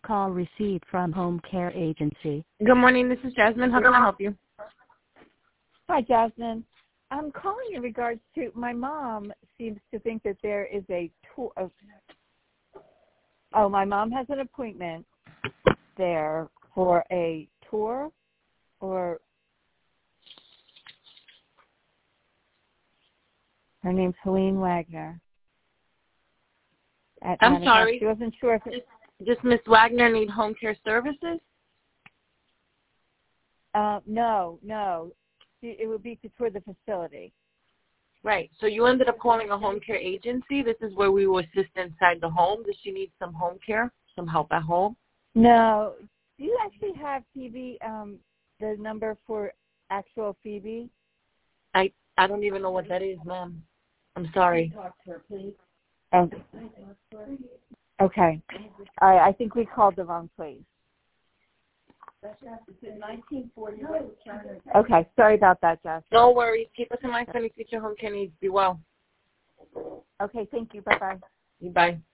Call received from Home Care Agency. Good morning. This is Jasmine. How can I help you? Hi, Jasmine. I'm calling in regards to my mom seems to think that there is a tour. My mom has an appointment there for a tour, or her name's Helene Wagner. I'm sorry. She wasn't sure if Does Miss Wagner need home care services? No. It would be to tour the facility. Right. So you ended up calling a home care agency. This is where we will assist inside the home. Does she need some home care, some help at home? No. Do you actually have Phoebe, the number for actual Phoebe? I don't even know what that is, ma'am. I'm sorry. Talk to her, please. Okay. I think we called the wrong place. Okay. Sorry about that, Jess. No worries. Keep us in mind for any future home care needs. Be well. Okay. Thank you. Bye-bye. Bye.